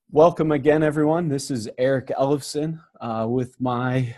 Welcome again, everyone. This is Eric Ellefson with my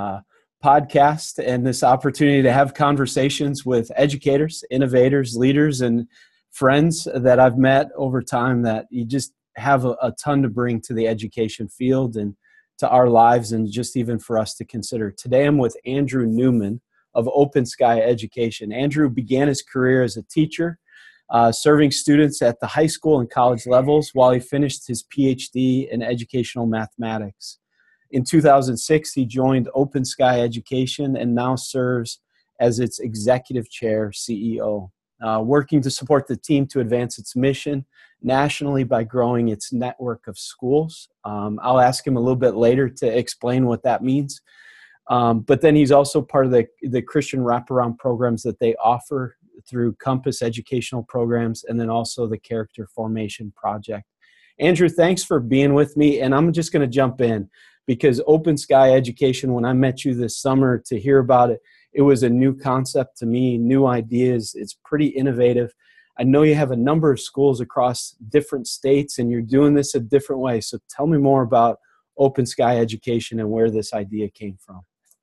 podcast and this opportunity to have conversations with educators, innovators, leaders, and friends that I've met over time that you just have a ton to bring to the education field and to our lives and just even for us to consider. Today, I'm with Andrew Newman of Open Sky Education. Andrew began his career as a teacher, serving students at the high school and college levels while he finished his PhD in educational mathematics. In 2006, he joined Open Sky Education and now serves as its executive chair CEO, working to support the team to advance its mission nationally by growing its network of schools. I'll ask him a little bit later to explain what that means. But then he's also part of the Christian wraparound programs that they offer through Compass Educational Programs, and then also the Character Formation Project. Andrew, thanks for being with me, and I'm just going to jump in because Open Sky Education, when I met you this summer to hear about it, it was a new concept to me, new ideas. It's pretty innovative. I know you have a number of schools across different states, and you're doing this a different way. So tell me more about Open Sky Education and where this idea came from.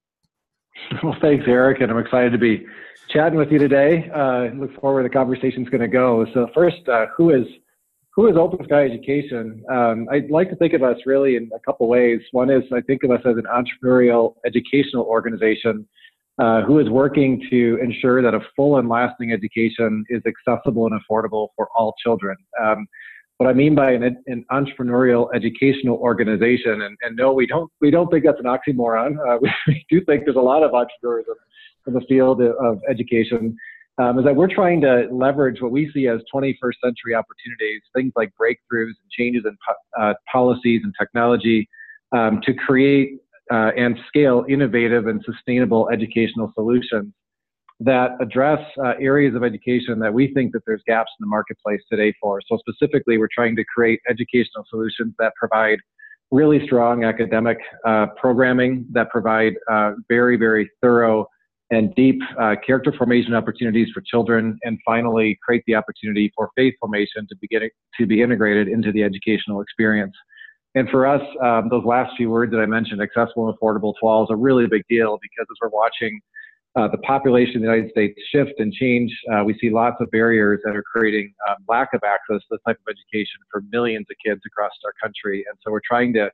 Well, thanks, Eric, and I'm excited to be chatting with you today. Look forward where the conversation's going to go. So first, who is Open Sky Education? I'd like to think of us really in a couple ways. One is I think of us as an entrepreneurial educational organization who is working to ensure that a full and lasting education is accessible and affordable for all children. What I mean by an entrepreneurial educational organization, and no, we don't think that's an oxymoron. We do think there's a lot of entrepreneurs in the field of education, is that we're trying to leverage what we see as 21st century opportunities, things like breakthroughs and changes in policies and technology, to create and scale innovative and sustainable educational solutions that address areas of education that we think that there's gaps in the marketplace today for. So specifically, we're trying to create educational solutions that provide really strong academic programming, that provide very, very thorough and deep character formation opportunities for children, and finally create the opportunity for faith formation to be integrated into the educational experience. And for us, those last few words that I mentioned, accessible and affordable to all, is a really big deal because as we're watching the population of the United States shift and change, we see lots of barriers that are creating lack of access to this type of education for millions of kids across our country. And so we're trying to,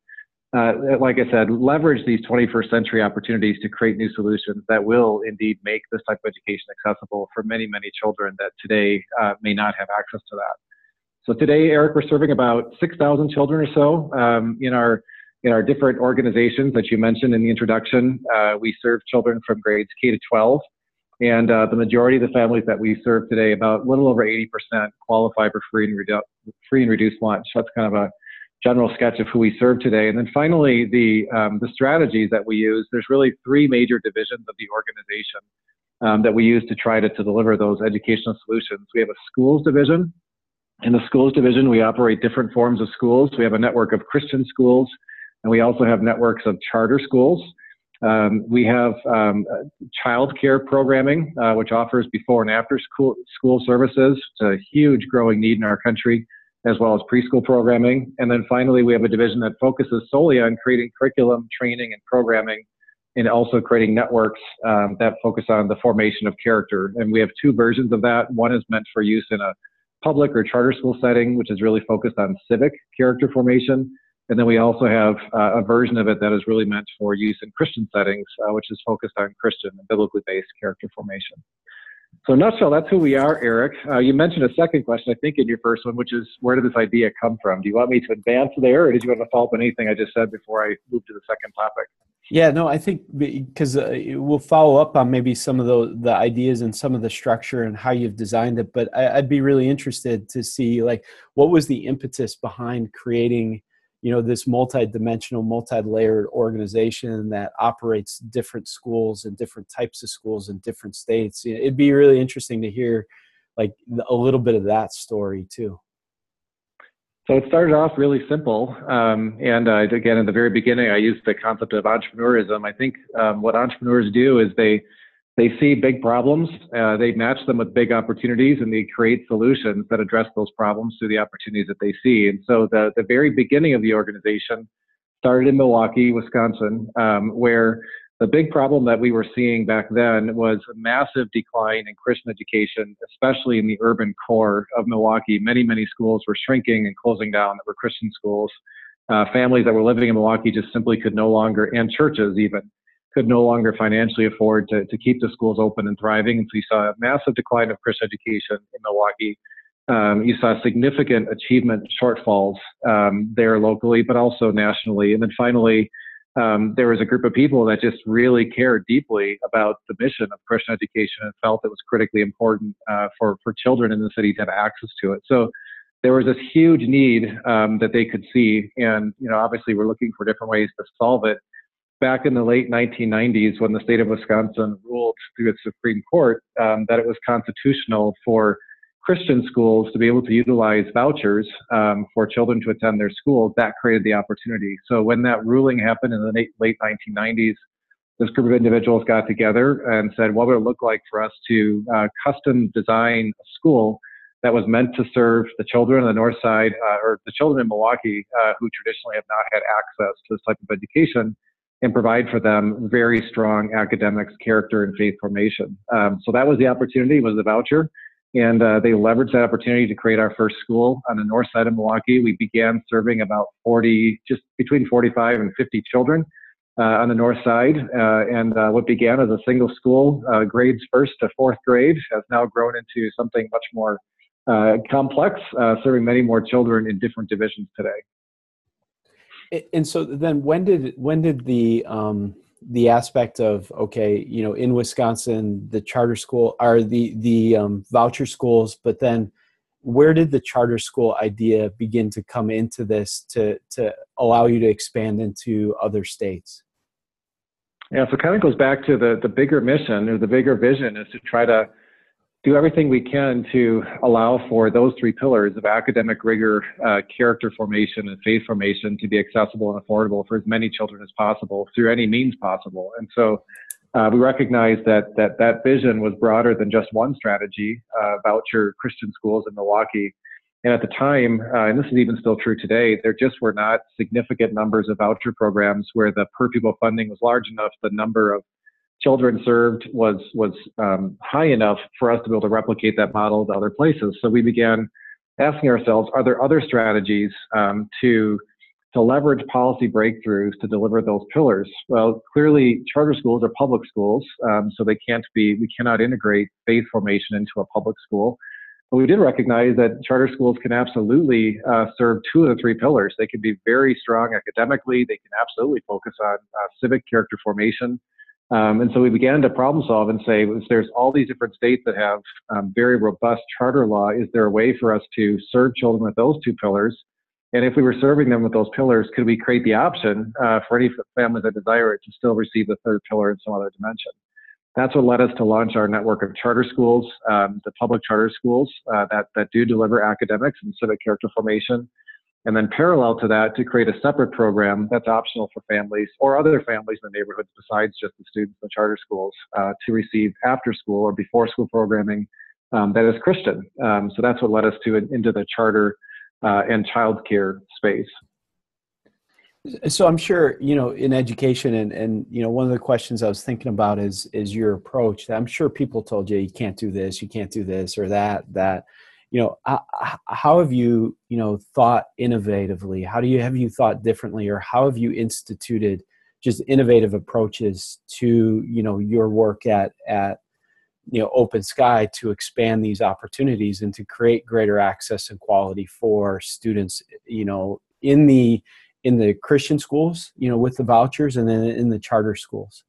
like I said, leverage these 21st century opportunities to create new solutions that will indeed make this type of education accessible for many, many children that today may not have access to that. So today, Eric, we're serving about 6,000 children or so in our different organizations that you mentioned in the introduction. We serve children from grades K to 12, and the majority of the families that we serve today, about a little over 80%, qualify for free and reduced lunch. That's kind of a general sketch of who we serve today. And then finally, the strategies that we use. There's really three major divisions of the organization that we use to try to deliver those educational solutions. We have a schools division. In the schools division, we operate different forms of schools. We have a network of Christian schools, and we also have networks of charter schools. We have child care programming, which offers before and after school services. It's a huge growing need in our country, as well as preschool programming. And then finally, we have a division that focuses solely on creating curriculum, training, and programming, and also creating networks that focus on the formation of character. And we have two versions of that. One is meant for use in a public or charter school setting, which is really focused on civic character formation. And then we also have a version of it that is really meant for use in Christian settings, which is focused on Christian and biblically based character formation. So in a nutshell, that's who we are, Eric. You mentioned a second question, I think, in your first one, which is where did this idea come from? Do you want me to advance there, or did you want to follow up on anything I just said before I move to the second topic? Yeah, no, I think because we'll follow up on maybe some of the ideas and some of the structure and how you've designed it, but I'd be really interested to see, like, what was the impetus behind creating, this multi-dimensional, multi-layered organization that operates different schools and different types of schools in different states. It'd be really interesting to hear, like, a little bit of that story too. So it started off really simple. And again, in the very beginning, I used the concept of entrepreneurism. I think what entrepreneurs do is they they see big problems, they match them with big opportunities, and they create solutions that address those problems through the opportunities that they see. And so the very beginning of the organization started in Milwaukee, Wisconsin, where the big problem that we were seeing back then was a massive decline in Christian education, especially in the urban core of Milwaukee. Many, many schools were shrinking and closing down that were Christian schools. Families that were living in Milwaukee just simply could no longer, and churches even, could no longer financially afford to keep the schools open and thriving. And so you saw a massive decline of Christian education in Milwaukee. You saw significant achievement shortfalls there locally, but also nationally. And then finally, there was a group of people that just really cared deeply about the mission of Christian education and felt it was critically important for children in the city to have access to it. So there was this huge need that they could see, and obviously we're looking for different ways to solve it. Back in the late 1990s, when the state of Wisconsin ruled through its Supreme Court that it was constitutional for Christian schools to be able to utilize vouchers for children to attend their schools, that created the opportunity. So when that ruling happened in the late 1990s, this group of individuals got together and said, what would it look like for us to custom design a school that was meant to serve the children on the north side, or the children in Milwaukee who traditionally have not had access to this type of education, and provide for them very strong academics, character, and faith formation. So that was the opportunity, was the voucher. And they leveraged that opportunity to create our first school on the north side of Milwaukee. We began serving about 40, just between 45 and 50 children on the north side. And what began as a single school, grades 1st to 4th grade, has now grown into something much more complex, serving many more children in different divisions today. And so then when did the aspect of, okay, in Wisconsin, the charter school are the voucher schools, but then where did the charter school idea begin to come into this to allow you to expand into other states? Yeah, so it kind of goes back to the bigger mission, or the bigger vision, is to try to do everything we can to allow for those three pillars of academic rigor, character formation, and faith formation to be accessible and affordable for as many children as possible through any means possible. And so we recognize that vision was broader than just one strategy, voucher Christian schools in Milwaukee. And at the time, and this is even still true today, there just were not significant numbers of voucher programs where the per pupil funding was large enough, the number of children served was high enough for us to be able to replicate that model to other places. So we began asking ourselves, are there other strategies to leverage policy breakthroughs to deliver those pillars? Well, clearly charter schools are public schools, so we cannot integrate faith formation into a public school. But we did recognize that charter schools can absolutely serve two of the three pillars. They can be very strong academically. They can absolutely focus on civic character formation. And so we began to problem solve and say, there's all these different states that have very robust charter law. Is there a way for us to serve children with those two pillars? And if we were serving them with those pillars, could we create the option for any families that desire it to still receive the third pillar in some other dimension? That's what led us to launch our network of charter schools, the public charter schools that do deliver academics and civic character formation. And then parallel to that, to create a separate program that's optional for families or other families in the neighborhoods besides just the students in the charter schools to receive after school or before school programming that is Christian. So that's what led us into the charter and childcare space. So I'm sure, in education and one of the questions I was thinking about is your approach. I'm sure people told you can't do this, you can't do this or that. How have you, thought innovatively? Have you thought differently, or how have you instituted just innovative approaches to, your work at Open Sky to expand these opportunities and to create greater access and quality for students, in the Christian schools, with the vouchers, and then in the charter schools?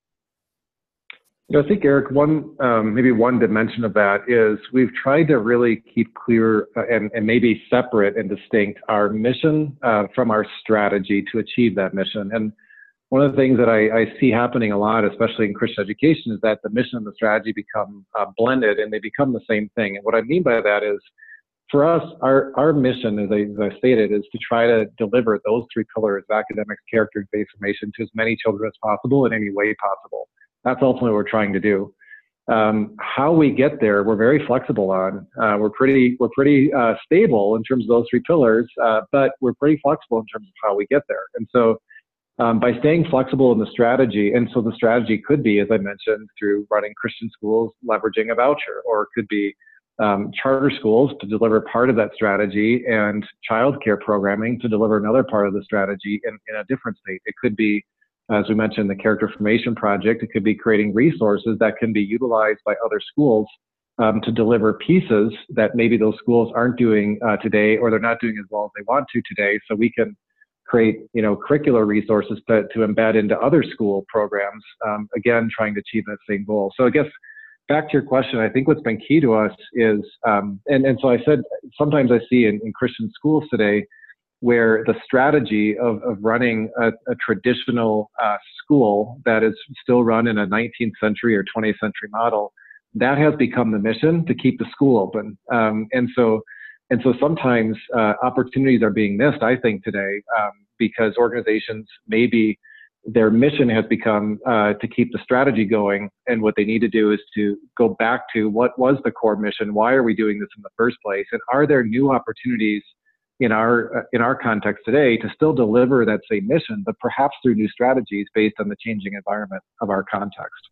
I think, Eric, maybe one dimension of that is we've tried to really keep clear and maybe separate and distinct our mission from our strategy to achieve that mission. And one of the things that I see happening a lot, especially in Christian education, is that the mission and the strategy become blended and they become the same thing. And what I mean by that is, for us, our mission, as I stated, is to try to deliver those three pillars of academics, character, and faith formation to as many children as possible in any way possible. That's ultimately what we're trying to do. How we get there, we're very flexible on. We're pretty stable in terms of those three pillars, but we're pretty flexible in terms of how we get there. And so by staying flexible in the strategy, and so the strategy could be, as I mentioned, through running Christian schools, leveraging a voucher, or it could be charter schools to deliver part of that strategy, and childcare programming to deliver another part of the strategy in a different state. It could be, as we mentioned, the Character Formation Project. It could be creating resources that can be utilized by other schools to deliver pieces that maybe those schools aren't doing today, or they're not doing as well as they want to today. So we can create, curricular resources to embed into other school programs, again, trying to achieve that same goal. So I guess back to your question, I think what's been key to us is, and so I said, sometimes I see in Christian schools today where the strategy of running a traditional school that is still run in a 19th century or 20th century model, that has become the mission to keep the school open. And so sometimes opportunities are being missed, I think, today, because organizations, maybe their mission has become to keep the strategy going, and what they need to do is to go back to what was the core mission. Why are we doing this in the first place? And are there new opportunities in our context today to still deliver that same mission, but perhaps through new strategies based on the changing environment of our context?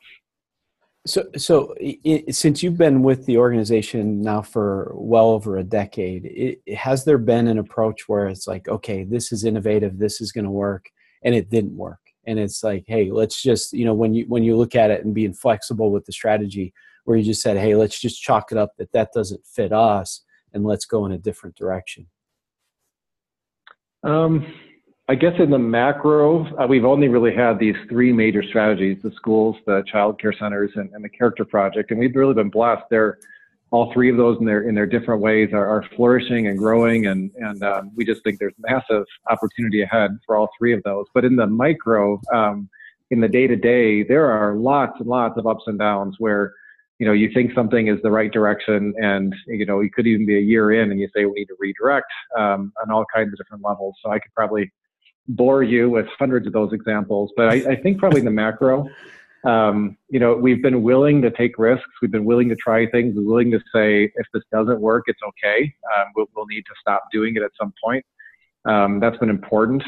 So since you've been with the organization now for well over a decade, has there been an approach where it's like, okay, this is innovative, this is going to work, and it didn't work, and it's like, hey, let's just, when you look at it and being flexible with the strategy, where you just said, hey, let's just chalk it up that doesn't fit us, and let's go in a different direction? I guess in the macro, we've only really had these three major strategies: the schools, the child care centers, and the Character Project. And we've really been blessed. All three of those in their different ways are flourishing and growing. And we just think there's massive opportunity ahead for all three of those. But in the micro, in the day-to-day, there are lots and lots of ups and downs where, you think something is the right direction, and, it could even be a year in and you say, we need to redirect on all kinds of different levels. So I could probably bore you with hundreds of those examples, but I think probably in the macro, we've been willing to take risks. We've been willing to try things. We're willing to say, if this doesn't work, it's okay. We'll need to stop doing it at some point. That's been important.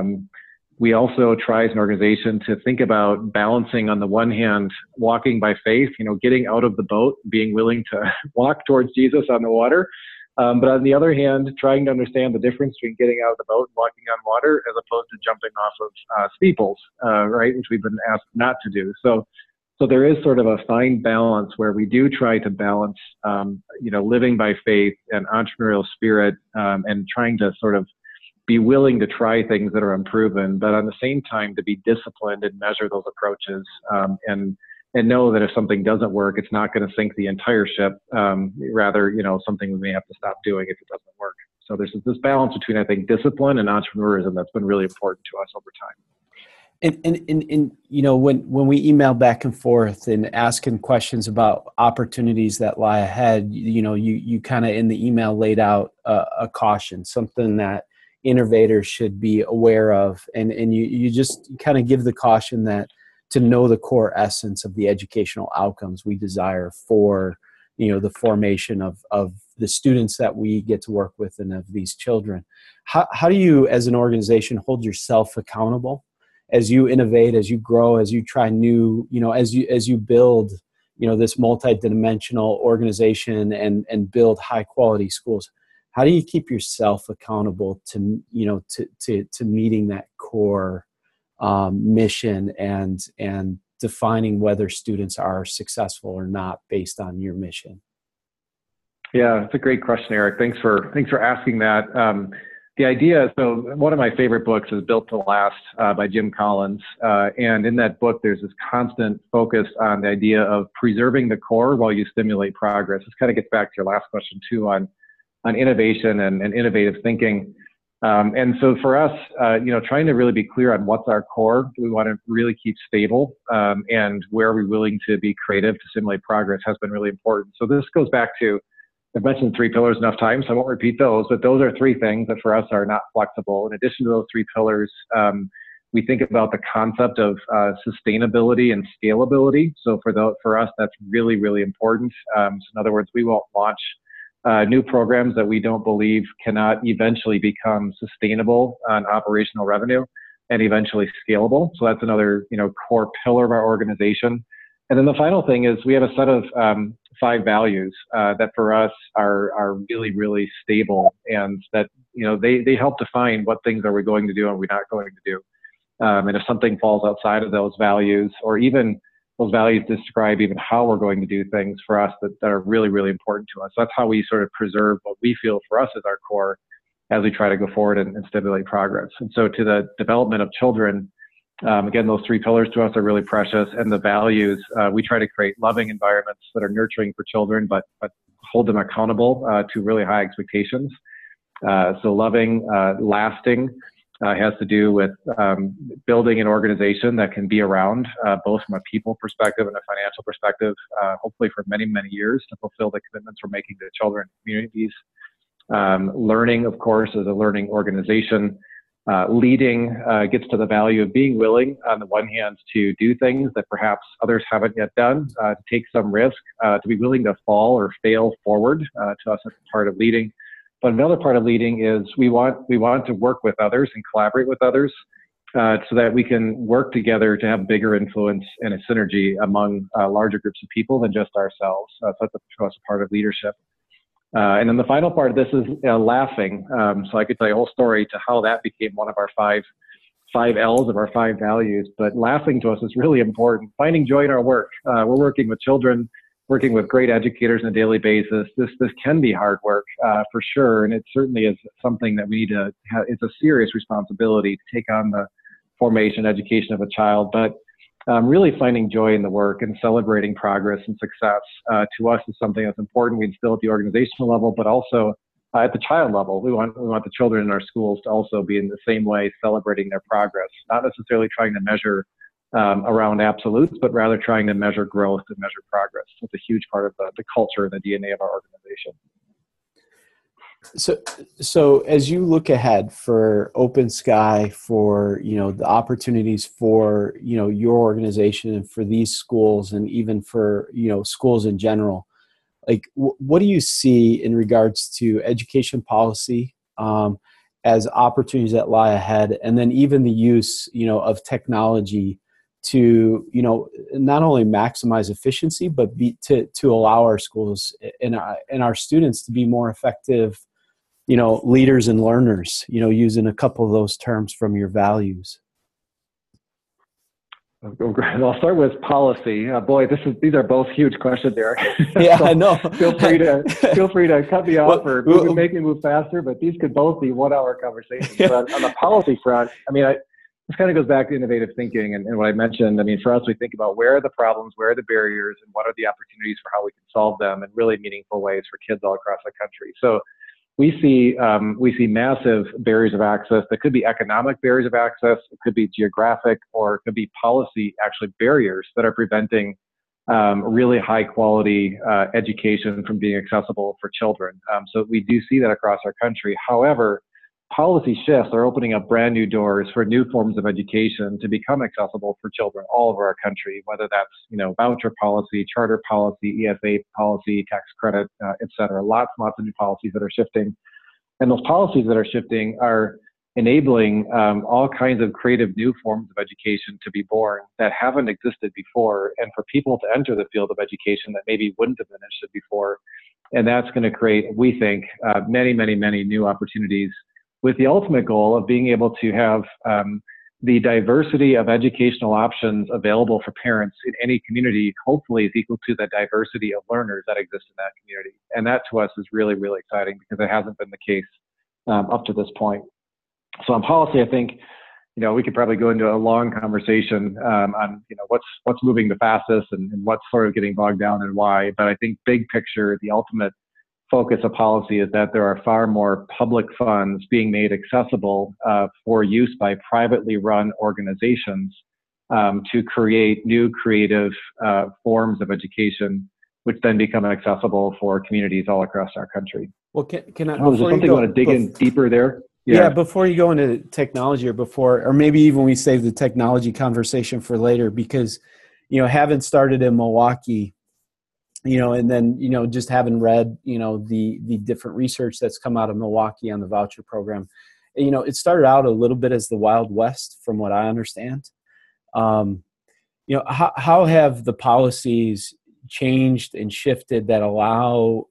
We also try as an organization to think about balancing, on the one hand, walking by faith, getting out of the boat, being willing to walk towards Jesus on the water. But on the other hand, trying to understand the difference between getting out of the boat and walking on water, as opposed to jumping off of steeples, right, which we've been asked not to do. So there is sort of a fine balance where we do try to balance, living by faith and entrepreneurial spirit, and trying to sort of be willing to try things that are unproven, but on the same time to be disciplined and measure those approaches, and know that if something doesn't work, it's not going to sink the entire ship. Rather, something we may have to stop doing if it doesn't work. So there's this balance between, I think, discipline and entrepreneurism that's been really important to us over time. And when we email back and forth and asking questions about opportunities that lie ahead, you kind of in the email laid out a caution, something that innovators should be aware of, and you just kind of give the caution that to know the core essence of the educational outcomes we desire for the formation of the students that we get to work with and of these children. How do you, as an organization, hold yourself accountable as you innovate, as you grow, as you try new, as you build this multidimensional organization and build high quality schools? How do you keep yourself accountable to meeting that core mission and defining whether students are successful or not based on your mission? Yeah, it's a great question, Eric. Thanks for asking that. The idea, so one of my favorite books is Built to Last by Jim Collins. And in that book, there's this constant focus on the idea of preserving the core while you stimulate progress. This kind of gets back to your last question too on innovation and innovative thinking. And so for us, trying to really be clear on what's our core, we want to really keep stable, and where are we willing to be creative to stimulate progress has been really important. So this goes back to, I've mentioned three pillars enough times, so I won't repeat those, but those are three things that for us are not flexible. In addition to those three pillars, we think about the concept of sustainability and scalability. So for us, that's really, really important. So in other words, we won't launch new programs that we don't believe cannot eventually become sustainable on operational revenue and eventually scalable. So that's another, core pillar of our organization. And then the final thing is we have a set of 5 values that for us are really, really stable, and that, they help define what things are we going to do and we're not going to do. And if something falls outside of those values, or even those values describe even how we're going to do things for us that are really, really important to us. That's how we sort of preserve what we feel for us is our core as we try to go forward and stimulate progress. And so to the development of children, again, those 3 pillars to us are really precious. And the values, we try to create loving environments that are nurturing for children, but hold them accountable to really high expectations. So loving, lasting, has to do with building an organization that can be around both from a people perspective and a financial perspective, hopefully for many, many years to fulfill the commitments we're making to children and communities. Learning, of course, is a learning organization. Leading gets to the value of being willing, on the one hand, to do things that perhaps others haven't yet done, to take some risk, to be willing to fall or fail forward. To us, that's part of leading. But another part of leading is we want to work with others and collaborate with others so that we can work together to have bigger influence and a synergy among larger groups of people than just ourselves. So that's a part of leadership. And then the final part of this is laughing. So I could tell you a whole story to how that became one of our five L's of our 5 values. But laughing to us is really important. Finding joy in our work. We're working with children, working with great educators on a daily basis. This can be hard work for sure, and it certainly is something that we need to have. It's a serious responsibility to take on the formation, education of a child, but really finding joy in the work and celebrating progress and success to us is something that's important. We instill at the organizational level, but also at the child level. We want the children in our schools to also be in the same way celebrating their progress, not necessarily trying to measure around absolutes, but rather trying to measure growth and measure progress. So it's a huge part of the culture and the DNA of our organization. So as you look ahead for Open Sky, for the opportunities for your organization and for these schools, and even for schools in general, like what do you see in regards to education policy as opportunities that lie ahead, and then even the use of technology to not only maximize efficiency, but to allow our schools and our students to be more effective leaders and learners, using a couple of those terms from your values? I'll start with policy. Boy, these are both huge questions, Eric. Yeah, so I know. feel free to cut me off or make me move faster, but these could both be 1-hour conversations. Yeah. But on the policy front, this kind of goes back to innovative thinking and what I mentioned. For us, we think about where are the problems, where are the barriers, and what are the opportunities for how we can solve them in really meaningful ways for kids all across the country. So we see massive barriers of access that could be economic barriers of access, it could be geographic, or it could be policy actually barriers that are preventing really high quality education from being accessible for children. So we do see that across our country. However, policy shifts are opening up brand new doors for new forms of education to become accessible for children all over our country, whether that's, voucher policy, charter policy, ESA policy, tax credit, et cetera. Lots and lots of new policies that are shifting. And those policies that are shifting are enabling all kinds of creative new forms of education to be born that haven't existed before, and for people to enter the field of education that maybe wouldn't have been interested before. And that's going to create, we think, many, many, many new opportunities, with the ultimate goal of being able to have the diversity of educational options available for parents in any community, hopefully is equal to the diversity of learners that exist in that community. And that to us is really, really exciting because it hasn't been the case up to this point. So on policy, I think, we could probably go into a long conversation on, what's moving the fastest and what's sort of getting bogged down and why. But I think big picture, the ultimate focus of policy is that there are far more public funds being made accessible for use by privately run organizations to create new creative forms of education, which then become accessible for communities all across our country. Well, can I? Is there something you want to dig in deeper there? Yeah, Yeah. before you go into technology or maybe even we save the technology conversation for later because, having started in Milwaukee, and then, just having read, the different research that's come out of Milwaukee on the voucher program, it started out a little bit as the Wild West from what I understand. Um, how have the policies changed and shifted that allow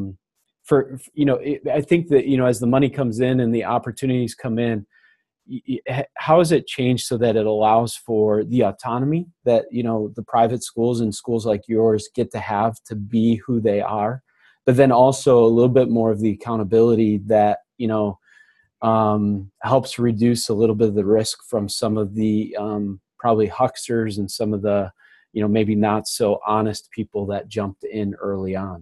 I think that, as the money comes in and the opportunities come in, how has it changed so that it allows for the autonomy that, the private schools and schools like yours get to have to be who they are, but then also a little bit more of the accountability that, helps reduce a little bit of the risk from some of the probably hucksters and some of the, maybe not so honest people that jumped in early on?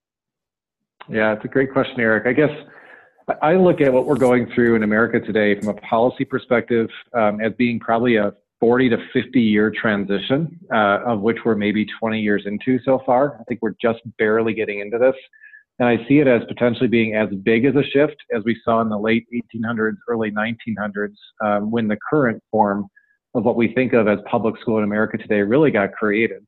Yeah, it's a great question, Eric. I guess I look at what we're going through in America today from a policy perspective as being probably a 40 to 50 year transition, of which we're maybe 20 years into so far. I think we're just barely getting into this. And I see it as potentially being as big as a shift as we saw in the late 1800s, early 1900s, when the current form of what we think of as public school in America today really got created.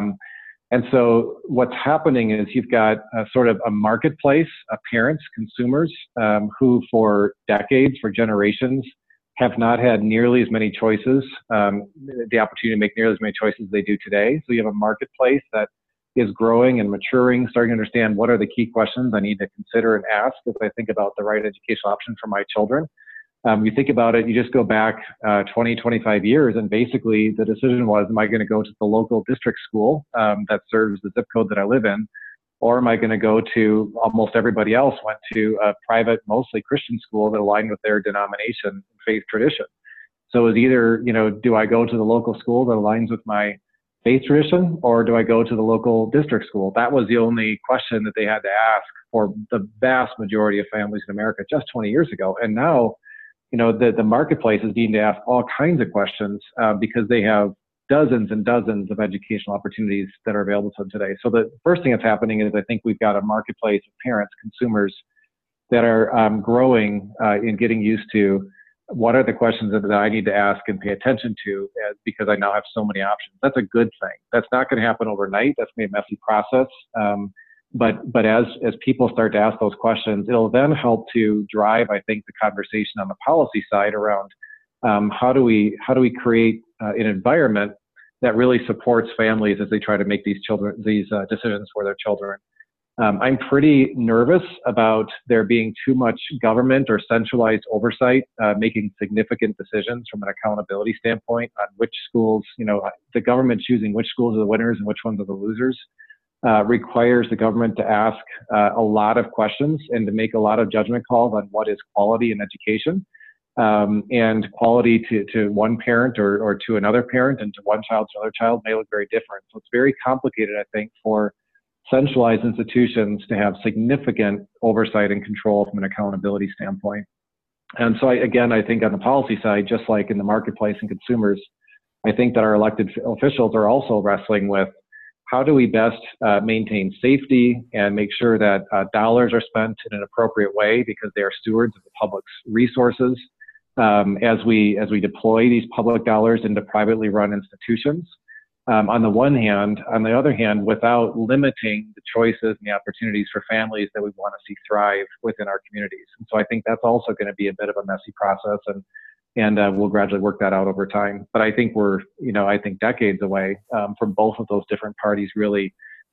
And so what's happening is you've got sort of a marketplace of parents, consumers, who for decades, for generations, have not had nearly as many choices, the opportunity to make nearly as many choices as they do today. So you have a marketplace that is growing and maturing, starting to understand what are the key questions I need to consider and ask as I think about the right educational option for my children. You think about it, you just go back 20, 25 years, and basically the decision was, am I going to go to the local district school that serves the zip code that I live in, or am I going to go to, almost everybody else went to a private, mostly Christian school that aligned with their denomination and faith tradition. So it was either, do I go to the local school that aligns with my faith tradition, or do I go to the local district school? That was the only question that they had to ask for the vast majority of families in America just 20 years ago. And now, the marketplace is needing to ask all kinds of questions because they have dozens and dozens of educational opportunities that are available to them today. So the first thing that's happening is I think we've got a marketplace of parents, consumers that are growing and getting used to what are the questions that I need to ask and pay attention to because I now have so many options. That's a good thing. That's not going to happen overnight. That's going to be a messy process. But as people start to ask those questions, it'll then help to drive, I think, the conversation on the policy side around how do we create an environment that really supports families as they try to make these decisions for their children. I'm pretty nervous about there being too much government or centralized oversight making significant decisions from an accountability standpoint on which schools, the government choosing which schools are the winners and which ones are the losers. Requires the government to ask a lot of questions and to make a lot of judgment calls on what is quality in education, and quality to one parent or to another parent, and to one child to another child may look very different. So it's very complicated, I think, for centralized institutions to have significant oversight and control from an accountability standpoint. And so I think on the policy side, just like in the marketplace and consumers, I think that our elected officials are also wrestling with how do we best maintain safety and make sure that dollars are spent in an appropriate way because they are stewards of the public's resources as we deploy these public dollars into privately run institutions. On the one hand, on the other hand, without limiting the choices and the opportunities for families that we want to see thrive within our communities. And so I think that's also going to be a bit of a messy process, and we'll gradually work that out over time. But I think we're, decades away from both of those different parties really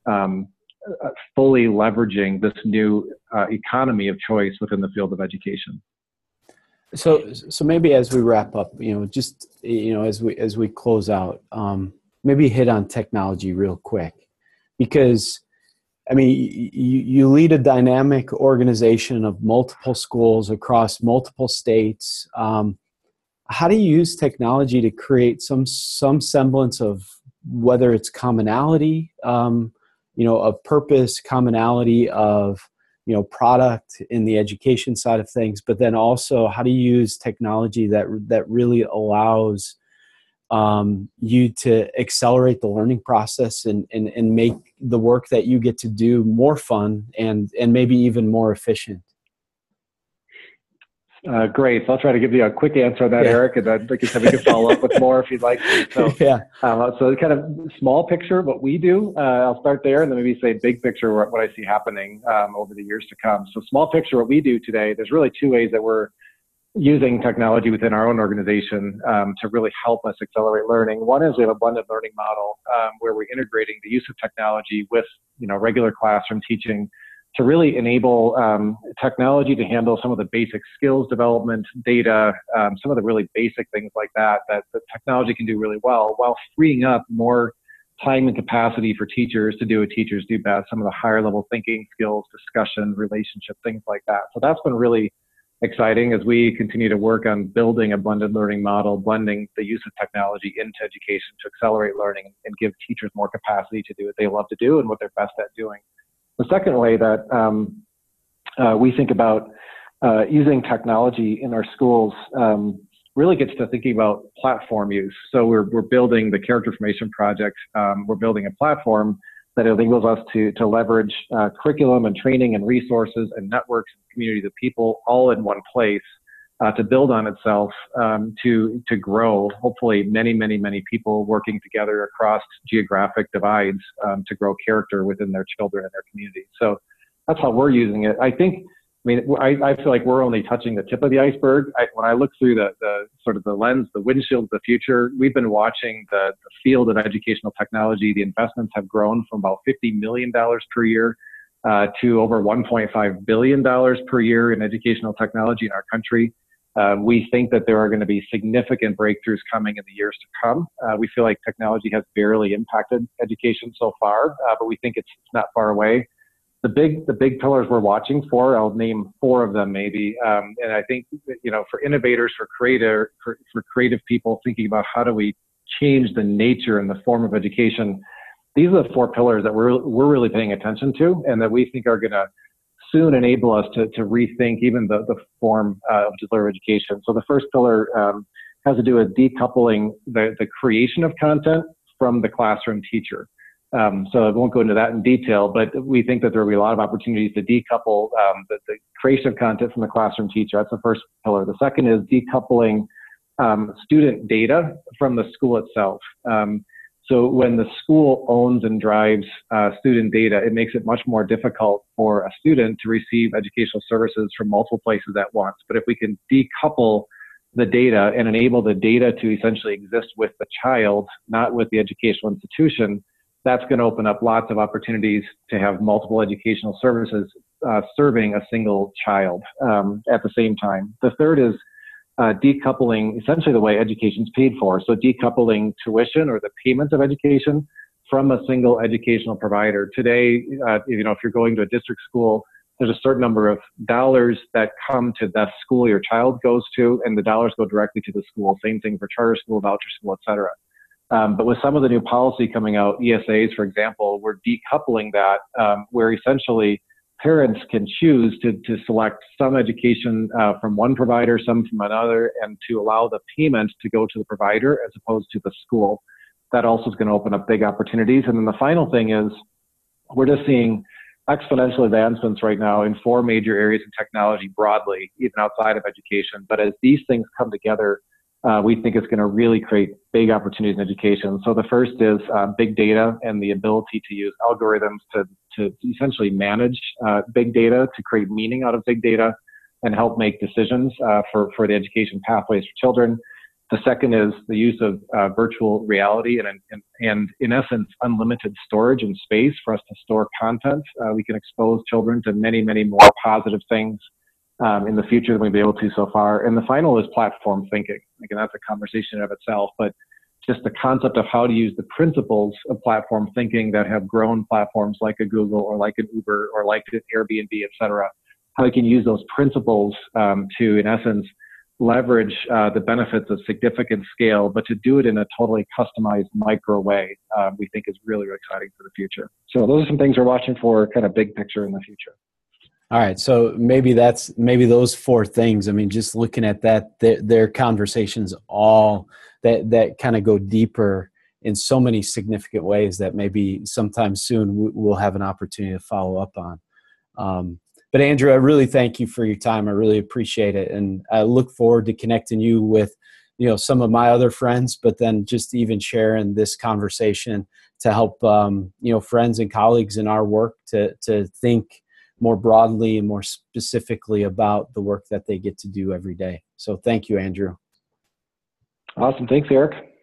fully leveraging this new economy of choice within the field of education. So maybe as we wrap up, as we close out, maybe hit on technology real quick, because you lead a dynamic organization of multiple schools across multiple states. How do you use technology to create some semblance of, whether it's commonality, of purpose, commonality of, product in the education side of things, but then also how do you use technology that really allows you to accelerate the learning process and make the work that you get to do more fun and maybe even more efficient? Great. So I'll try to give you a quick answer on that, Eric, and then we can follow up with more if you'd like to. So, so kind of small picture, what we do, I'll start there and then maybe say big picture, what I see happening over the years to come. So small picture, what we do today, there's really two ways that we're using technology within our own organization to really help us accelerate learning. One is we have a blended learning model where we're integrating the use of technology with regular classroom teaching to really enable technology to handle some of the basic skills development, data, some of the really basic things like that the technology can do really well, while freeing up more time and capacity for teachers to do what teachers do best, some of the higher level thinking skills, discussion, relationship, things like that. So that's been really exciting as we continue to work on building a blended learning model, blending the use of technology into education to accelerate learning and give teachers more capacity to do what they love to do and what they're best at doing. The second way that we think about using technology in our schools really gets to thinking about platform use. So we're building the Character Formation Project. We're building a platform that enables us to leverage curriculum and training and resources and networks and communities of people all in one place to build on itself, to grow, hopefully many people working together across geographic divides to grow character within their children and their communities. So that's how we're using it. I feel like we're only touching the tip of the iceberg. When I look through the sort of the lens, the windshield of the future, we've been watching the field of educational technology. The investments have grown from about $50 million per year to over $1.5 billion per year in educational technology in our country. We think that there are going to be significant breakthroughs coming in the years to come. We feel like technology has barely impacted education so far, but we think it's not far away. The big pillars we're watching for, I'll name four of them maybe. And I think, for innovators, for creative people thinking about how do we change the nature and the form of education, these are the four pillars that we're really paying attention to and that we think are going to soon enable us to rethink even the form of delivered education. So the first pillar has to do with decoupling the creation of content from the classroom teacher. So I won't go into that in detail, but we think that there will be a lot of opportunities to decouple the creation of content from the classroom teacher. That's the first pillar. The second is decoupling student data from the school itself. So when the school owns and drives student data, it makes it much more difficult for a student to receive educational services from multiple places at once. But if we can decouple the data and enable the data to essentially exist with the child, not with the educational institution, that's going to open up lots of opportunities to have multiple educational services serving a single child at the same time. The third is decoupling essentially the way education is paid for. So decoupling tuition or the payment of education from a single educational provider. Today, if you're going to a district school, there's a certain number of dollars that come to the school your child goes to, and the dollars go directly to the school. Same thing for charter school, voucher school, et cetera. But with some of the new policy coming out, ESAs, for example, we're decoupling that, where essentially parents can choose to select some education from one provider, some from another, and to allow the payment to go to the provider as opposed to the school. That also is going to open up big opportunities. And then the final thing is we're just seeing exponential advancements right now in four major areas of technology broadly, even outside of education. But as these things come together, we think it's going to really create big opportunities in education. So the first is big data and the ability to use algorithms to essentially manage big data, to create meaning out of big data and help make decisions for the education pathways for children. The second is the use of virtual reality and in essence, unlimited storage and space for us to store content. We can expose children to many more positive things in the future than we've been able to so far. And the final is platform thinking. Again, that's a conversation of itself, but just the concept of how to use the principles of platform thinking that have grown platforms like a Google or like an Uber or like an Airbnb, et cetera, how we can use those principles to, in essence, leverage the benefits of significant scale, but to do it in a totally customized micro way, we think is really exciting for the future. So those are some things we're watching for, kind of big picture in the future. All right, so maybe those four things. I mean, just looking at that, their conversations all that kind of go deeper in so many significant ways that maybe sometime soon we'll have an opportunity to follow up on. But Andrew, I really thank you for your time. I really appreciate it. And I look forward to connecting you with, some of my other friends, but then just even sharing this conversation to help, friends and colleagues in our work to think more broadly and more specifically about the work that they get to do every day. So thank you, Andrew. Awesome. Thanks, Eric.